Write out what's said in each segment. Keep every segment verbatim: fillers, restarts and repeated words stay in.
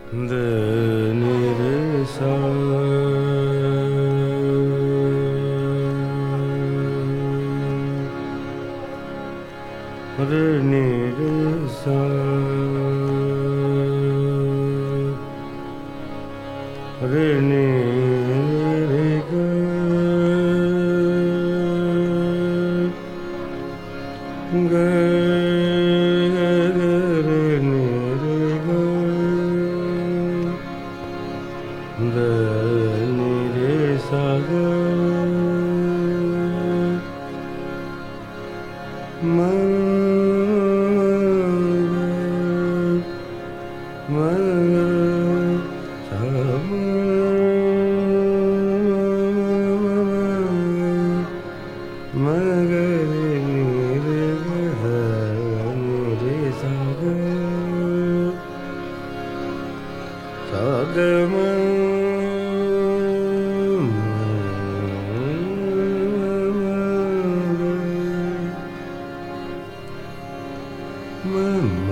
The नि रे सा रे नि रे सा रे नि रे ग ग रे नि रे ग द नि रे सा ग म म सा म म ग रे नि रे ग ध नि रे सा ग सा ग म म म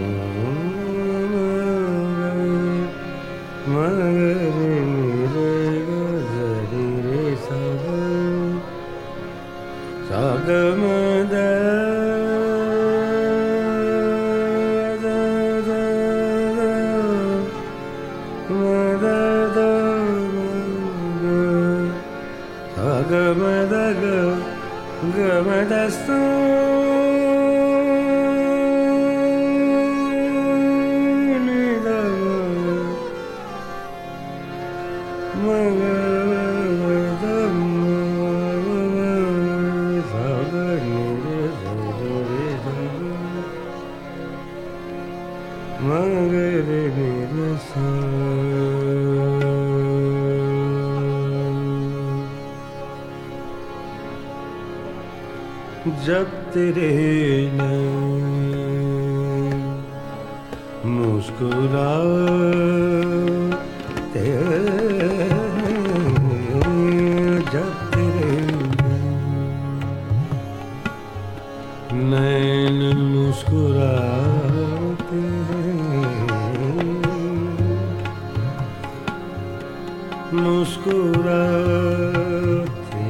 म रे नि रे ग ध नि रे सा ग सा ग म द द द द म द द म ग सा ग म द ग ग म द सा नि द म ग द म सा ग नि रे सा ग रे सा ग म ग रे नि रे सा जब तेरे नैन मुस्कुराते जब तेरे नैन मुस्कुराते मुस्कुराते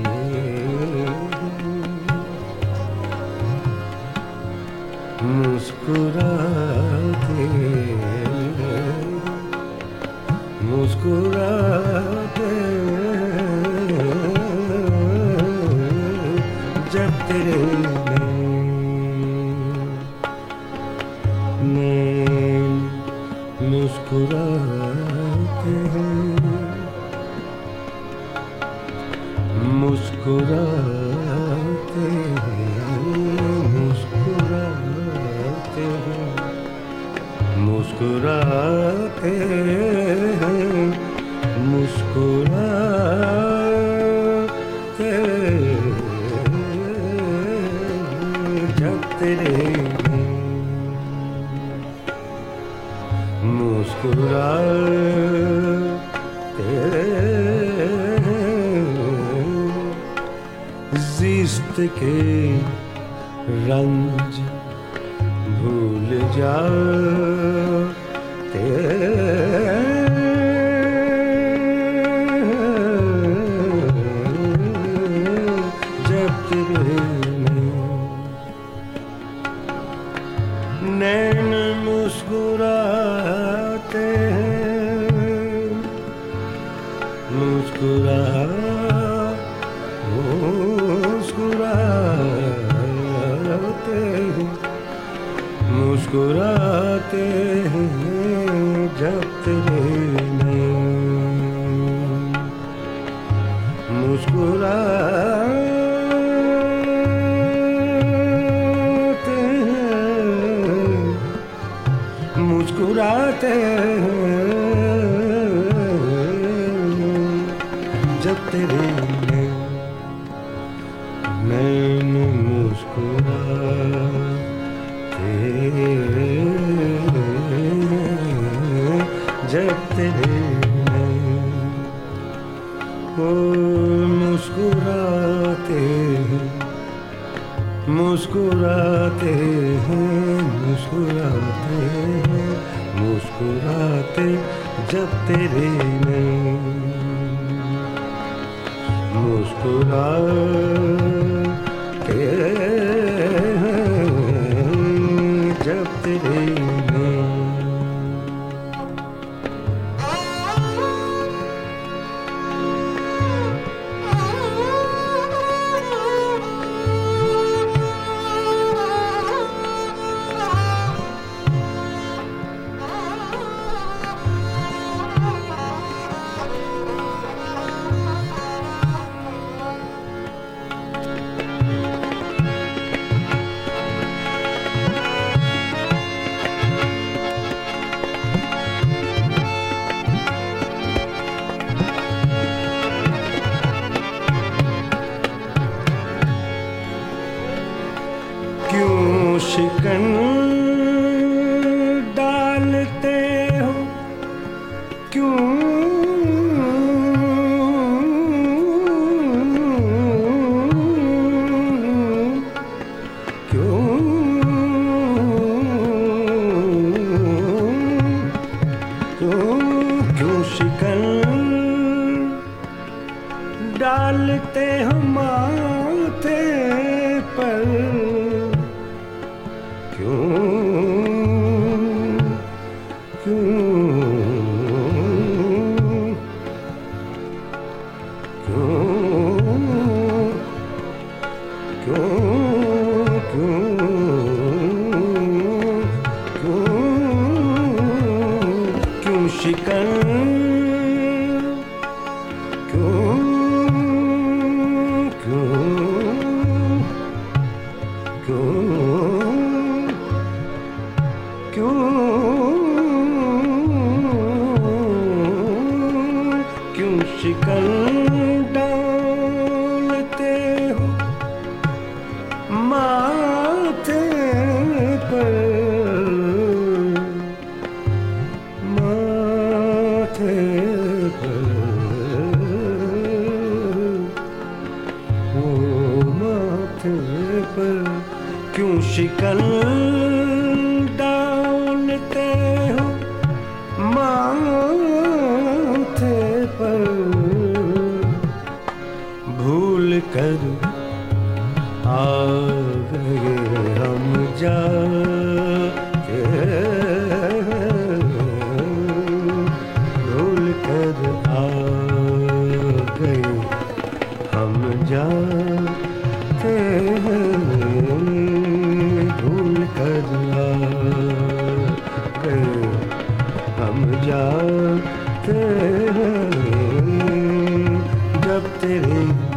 मुस्कुराते मुस्कुराते जब तेरे नैन मुस्कुराते मुस्कुराते मुस्कुराते मुस्कुराते मुस्कुराते जब तेरे मुस्कुराते जिस्त के रंज भूल जाते जब तेरे नैन मुस्कुराते मुस्कुरा मुस्कुराते मुस्कुराते जब तेरे मुस्कुराते मुस्कुराते जब तेरे नैन मुस्कुराते जब तेरे ओ मुस्कुराते मुस्कुराते हैं मुस्कुराते हैं मुस्कुराते जब तेरे नैन मुस्कुरा के जब तेरे क्यों शिकन डालते हो, क्यों क्यों क्यों क्यों शिकन डालते हो माथे पर, क्यों क्यों क्यों क्यों क्यों क्यों क्यों शिकन क्यों क्यों क्यों क्यों क्यों शिकन डालते हो माथे पर, माथे पर ओ माथे पर क्यों शिकन डालते हो माथे पर, भूल कर आ गए हम जाके, भूल कर आ गए हम जाके, भूल कर आ गए हम जाते जब तेरे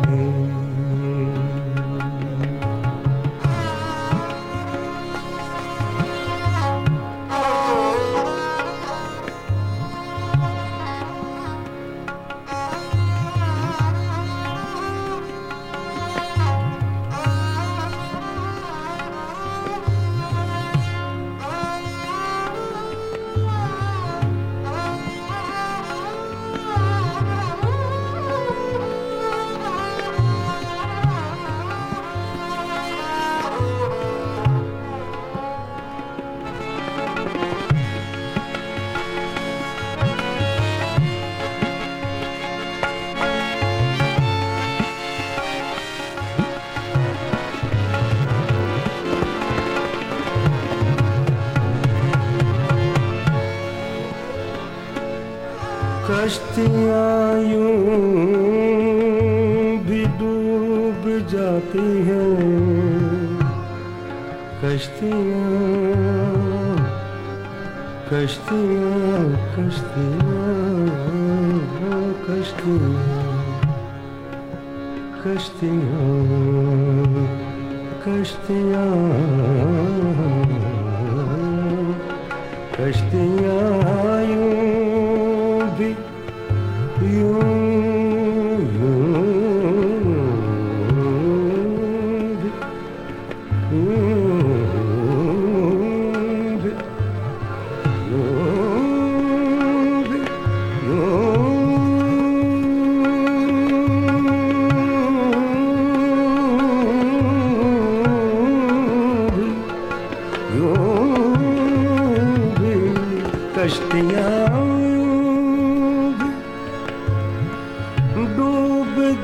कश्तियाँ यूं भी डूब जाती हैं, कश्तियाँ कश्तियाँ कश्तियाँ कश्तियाँ कश्तियाँ कश्तियाँ कश्तियाँ यूं भी यूं यूं भी कश्तियाँ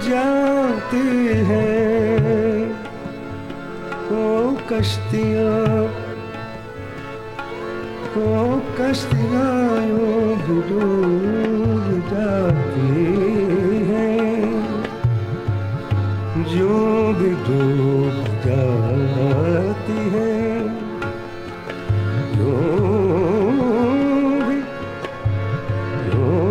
जाती हैं वो कश्तियाँ, वो कश्तियाँ यूं भी डूब जाती हैं, यूं भी डूब जाती हैं, यूं भी, यूं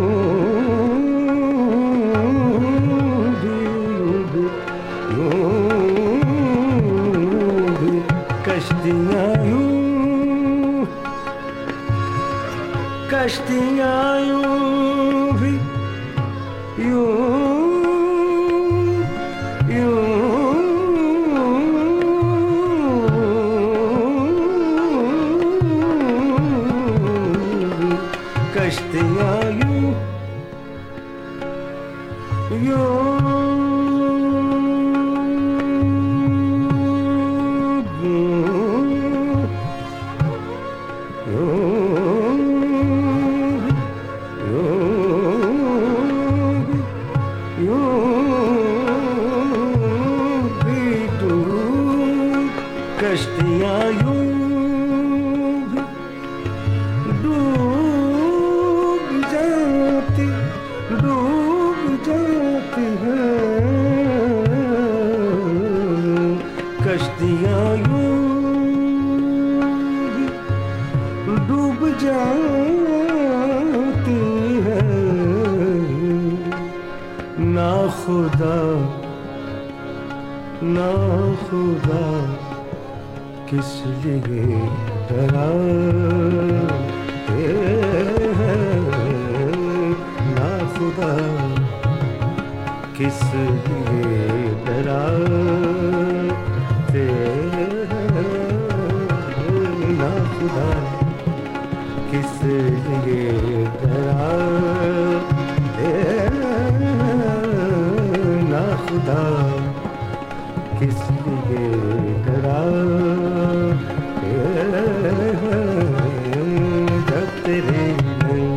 भी, यूं भी कश्तियाँ यूं, कश्तियाँ यूं भी, यूं यूं कश्तियाँ यूं यूं कश्तियाँ यूं भी डूब जाती, डूब जाती हैं, कश्तियाँ यूं भी डूब जाती हैं, ना खुदा ना खुदा किस लिए डराते हैं, ना खुदा किस लिए डराते हैं, ना खुदा किस लिए डराते हैं, ना खुदा किस लिए डराते हैं, जब तेरे नहीं।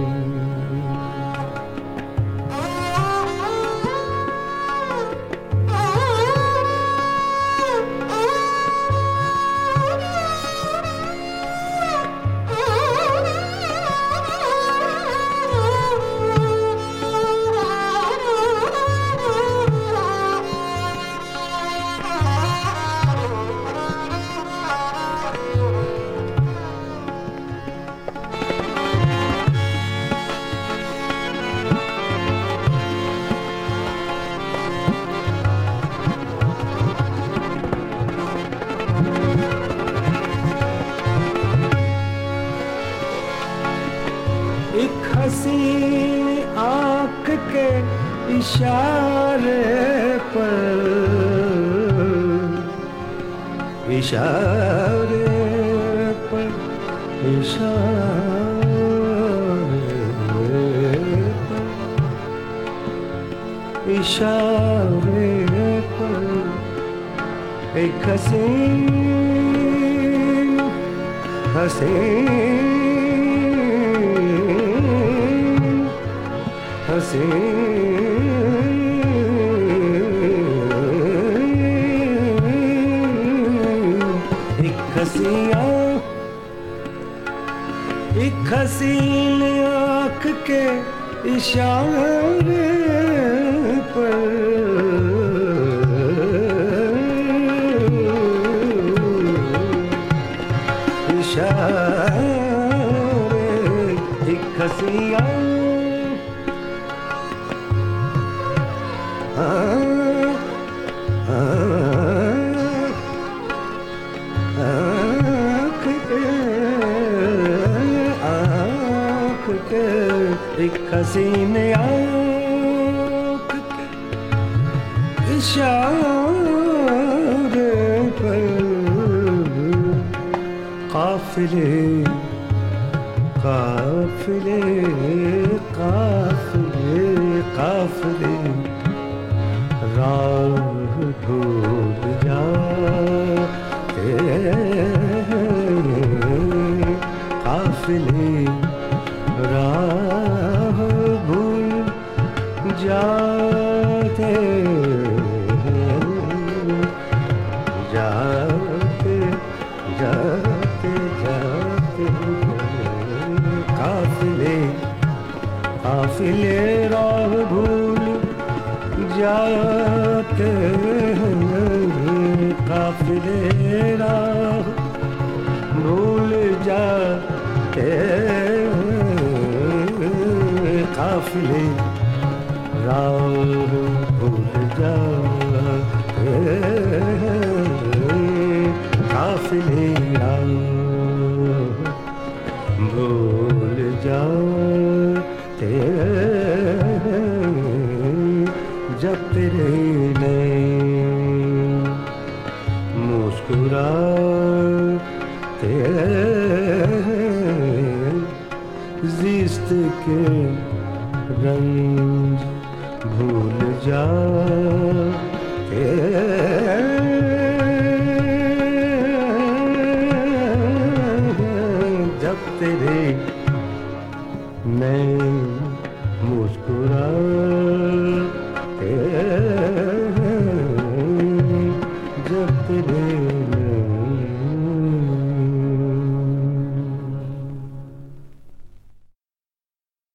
एक हसीन आँख के इशारे पर, इशारे पर, इशारे पर, इशारे पर एक हसीन, हसीन एक हसीन, एक हसीन आँख के इशारे पर, इशारे एक हसीन आँख के, आँख के एक हसीन आँख के इशारे पर काफिले, काफिले, काफिले, काफिले राह भूल जाते हैं, काफिले राह भूल जाते काफिले राह भूल जाते हैं, काफिले राह भूल जाते हैं, काफिले राह भूल जाते हैं, काफिले राह भूल जाते हैं, जब तेरे नैन मुस्कुराते हैं, ज़िस्त के रंज भूल जाते हैं, जब तेरे नैन मुस्कुराते हैं, जब तेरे